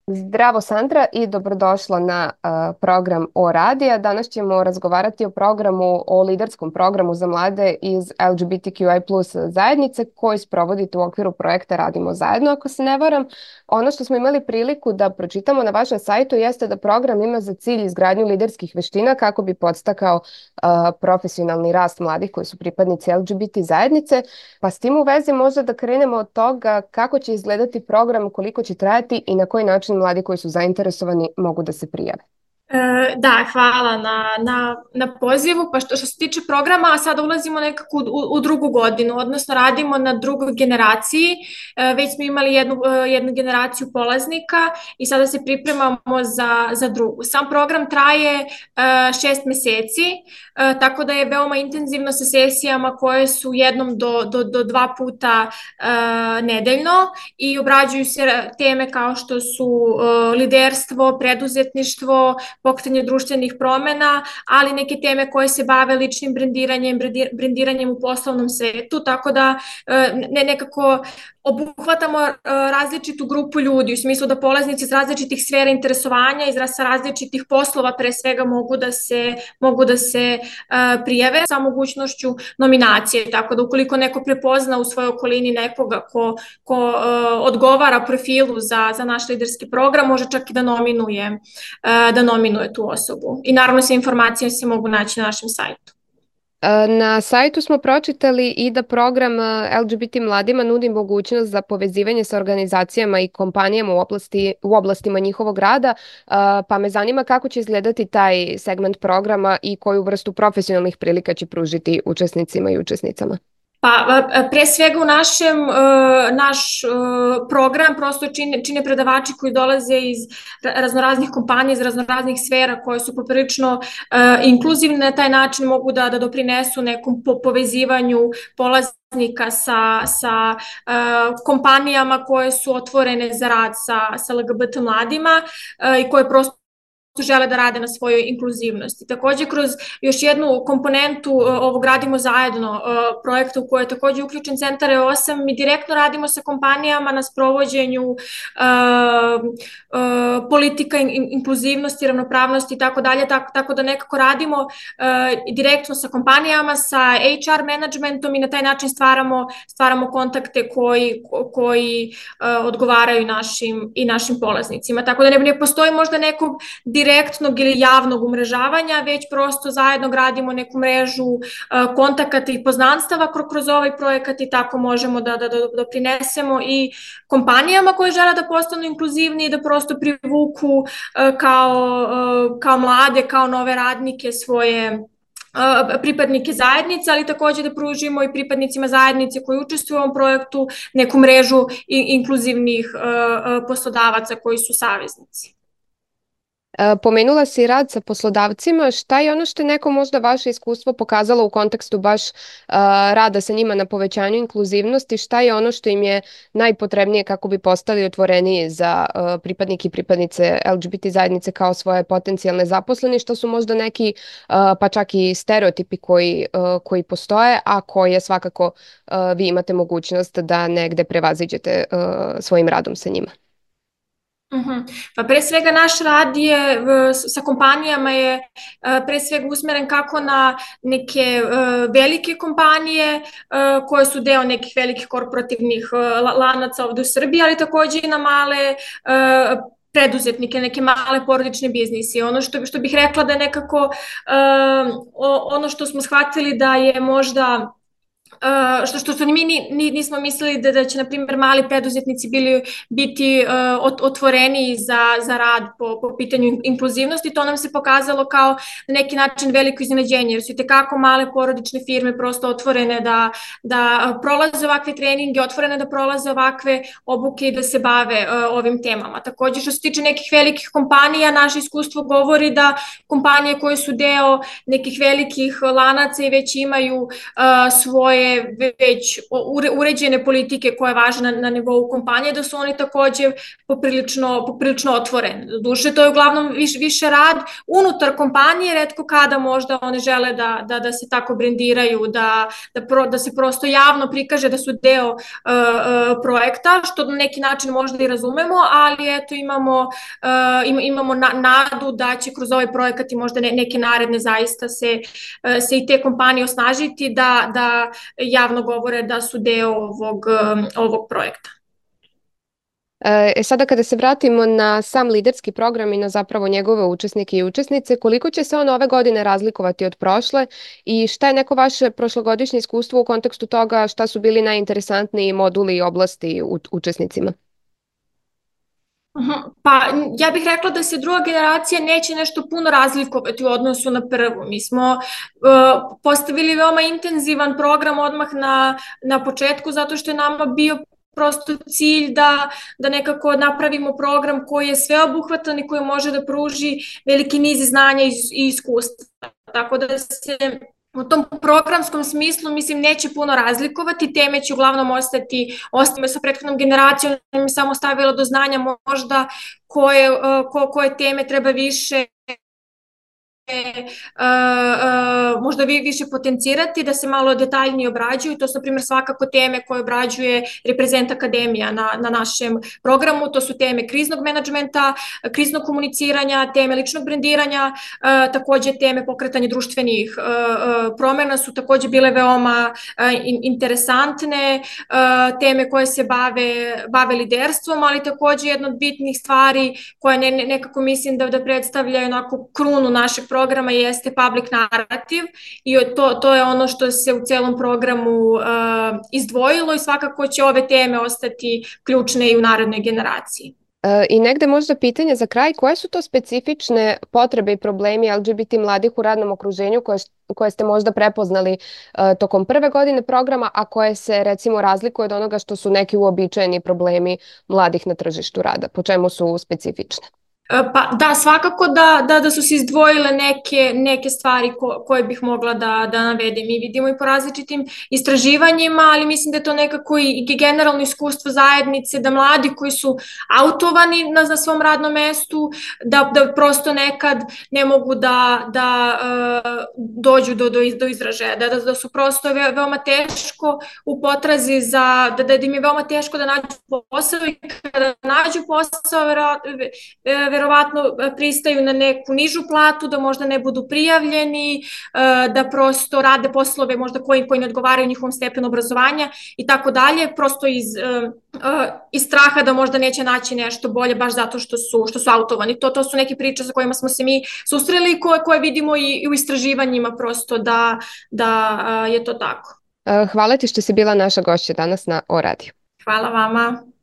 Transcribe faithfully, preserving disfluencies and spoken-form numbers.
Zdravo Sandra i dobrodošla na uh, program O Radija. Danas ćemo razgovarati o programu, o liderskom programu za mlade iz L G B T Q I plus zajednice koji sprovodite u okviru projekta Radimo zajedno, ako se ne varam. Ono što smo imali priliku da pročitamo na vašem sajtu jeste da program ima za cilj izgradnju liderskih veština kako bi podstakao uh, profesionalni rast mladih koji su pripadnici L G B T zajednice. Pa s tim u vezi možda da krenemo od toga kako će izgledati program, koliko će trajati i na koji način mladi koji su zainteresovani mogu da se prijave. E, Da, hvala na, na, na pozivu. Pa što, što se tiče programa, sada ulazimo nekako u, u drugu godinu, odnosno radimo na drugoj generaciji. E, Već smo imali jednu, e, jednu generaciju polaznika i sada se pripremamo za, za drugu. Sam program traje e, šest meseci, e, tako da je veoma intenzivno sa sesijama koje su jednom do, do, do dva puta e, nedeljno i obrađuju se teme kao što su e, liderstvo, preduzetništvo, pokretanje društvenih promena, ali neke teme koje se bave ličnim brendiranjem, brendiranjem u poslovnom svetu, tako da ne, nekako obuhvatamo različitu grupu ljudi, u smislu da polaznici iz različitih sfera interesovanja, iz različitih poslova pre svega mogu da se, mogu da se prijave sa mogućnošću nominacije, tako da ukoliko neko prepozna u svojoj okolini nekoga ko, ko odgovara profilu za, za naš liderski program, može čak i da nominuje, da nominuje tu osobu. I naravno sve informacije se mogu naći na našem sajtu. Na sajtu smo pročitali i da program L G B T mladima nudi mogućnost za povezivanje sa organizacijama i kompanijama u, oblasti, u oblastima njihovog rada, pa me zanima kako će izgledati taj segment programa i koju vrstu profesionalnih prilika će pružiti učesnicima i učesnicama. Pa, pre svega u našem, naš program prosto čine, čine predavači koji dolaze iz raznoraznih kompanija, iz raznoraznih sfera koje su poprilično inkluzivne, na taj način mogu da, da doprinesu nekom povezivanju polaznika sa, sa kompanijama koje su otvorene za rad sa, sa L G B T mladima i koje prosto žele da rade na svojoj inkluzivnosti. Takođe, kroz još jednu komponentu ovog Radimo zajedno projekta u kojoj je takođe uključen Centar E osam, mi direktno radimo sa kompanijama na sprovođenju uh, uh, politika in, inkluzivnosti, ravnopravnosti i tako dalje, tako, tako da nekako radimo uh, direktno sa kompanijama, sa H R managementom i na taj način stvaramo, stvaramo kontakte koji, koji uh, odgovaraju našim, i našim polaznicima. Tako da ne, ne postoji možda nekog direktnog ili javnog umrežavanja, već prosto zajedno gradimo neku mrežu uh, kontakata i poznanstava kroz ovaj projekat i tako možemo da, da, da doprinesemo i kompanijama koje žele da postanu inkluzivni i da prosto privuku uh, kao, uh, kao mlade, kao nove radnike svoje pripadnike zajednice, ali takođe da pružimo i pripadnicima zajednice koji učestvuju u ovom projektu neku mrežu inkluzivnih uh, poslodavaca koji su saveznici. Pomenula si rad sa poslodavcima. Šta je ono što je neko možda vaše iskustvo pokazalo u kontekstu baš uh, rada sa njima na povećanju inkluzivnosti? Šta je ono što im je najpotrebnije kako bi postali otvoreniji za uh, pripadnike i pripadnice L G B T zajednice kao svoje potencijalne zaposleni? Što su možda neki uh, pa čak i stereotipi koji, uh, koji postoje, a koje svakako uh, vi imate mogućnost da negde prevaziđete uh, svojim radom sa njima? Uhum. Pa pre svega naš rad je sa kompanijama je pre svega usmeren kako na neke velike kompanije koje su deo nekih velikih korporativnih lanaca ovde u Srbiji, ali takođe i na male preduzetnike, neke male porodične biznise. Ono što, što bih rekla da je nekako ono što smo shvatili da je možda Uh, što, što, što mi ni, ni, nismo mislili da, da će, na primjer, mali preduzetnici bili, biti uh, otvoreni za, za rad po, po pitanju inkluzivnosti. To nam se pokazalo kao na neki način veliko iznenađenje, jer su i tekako male porodične firme prosto otvorene da, da prolaze ovakve treninge, otvorene da prolaze ovakve obuke i da se bave uh, ovim temama. Takođe, što se tiče nekih velikih kompanija, naše iskustvo govori da kompanije koje su deo nekih velikih lanaca i već imaju uh, svoje postoje već uređene politike koje važe na, na nivou kompanije, da su oni takođe poprilično, poprilično otvoreni. Duše, to je uglavnom više, više rad unutar kompanije, retko kada možda oni žele da, da, da se tako brendiraju, da, da, pro, da se prosto javno prikaže da su deo uh, uh, projekta, što na neki način možda i razumemo, ali eto imamo, uh, imamo na, nadu da će kroz ovaj projekat i možda ne, neke naredne zaista se, uh, se i te kompanije osnažiti da, da javno govore da su deo ovog, um, ovog projekta. E, sada kada se vratimo na sam liderski program i na zapravo njegove učesnike i učesnice, koliko će se on ove godine razlikovati od prošle i šta je neko vaše prošlogodišnje iskustvo u kontekstu toga, šta su bili najinteresantniji moduli i oblasti učesnicima? Pa ja bih rekla da se druga generacija neće nešto puno razlikovati u odnosu na prvu. Mi smo uh, postavili veoma intenzivan program odmah na, na početku zato što je nama bio prosto cilj da, da nekako napravimo program koji je sveobuhvatan i koji može da pruži veliki niz znanja i, i iskustva. Tako da se u tom programskom smislu, mislim, neće puno razlikovati, teme će uglavnom ostati, ostame sa prethodnom generacijom, mi samo stavila do znanja možda koje, ko, koje teme treba više Uh, uh, možda vi više potencirati, da se malo detaljnije obrađuju. To su, na primjer, svakako teme koje obrađuje Reprezent Akademija na, na našem programu. To su teme kriznog menadžmenta, kriznog komuniciranja, teme ličnog brendiranja, uh, takođe teme pokretanja društvenih uh, uh, promena su takođe bile veoma uh, in, interesantne, uh, teme koje se bave, bave liderstvom, ali takođe jedna od bitnih stvari koja ne, ne, nekako mislim da, da predstavljaju onako krunu našeg programa programa jeste public narrative i to, to je ono što se u celom programu uh, izdvojilo i svakako će ove teme ostati ključne i u narednoj generaciji. I negde možda pitanje za kraj, koje su to specifične potrebe i problemi L G B T mladih u radnom okruženju koje, koje ste možda prepoznali uh, tokom prve godine programa, a koje se recimo razlikuju od onoga što su neki uobičajeni problemi mladih na tržištu rada? Po čemu su specifične? Pa da, svakako da, da, da su se izdvojile neke, neke stvari ko, koje bih mogla da, da navedem. Mi vidimo i po različitim istraživanjima, ali mislim da je to nekako i generalno iskustvo zajednice, da mladi koji su autovani na, na svom radnom mestu, da, da prosto nekad ne mogu da, da uh, dođu do, do, do izražaja, da, da su prosto ve, veoma teško u potrazi za, da, da im je veoma teško da nađu posao i kada nađu posao, verovatno verovatno pristaju na neku nižu platu, da možda ne budu prijavljeni, da prosto rade poslove možda koji, koji ne odgovaraju njihovom stepenu obrazovanja i tako dalje, prosto iz, iz straha da možda neće naći nešto bolje baš zato što su, što su autovani. To, to su neke priče sa kojima smo se mi susreli koje, koje vidimo i, i u istraživanjima prosto da, da je to tako. Hvala ti što si bila naša gošća danas na O radiju. Hvala vama.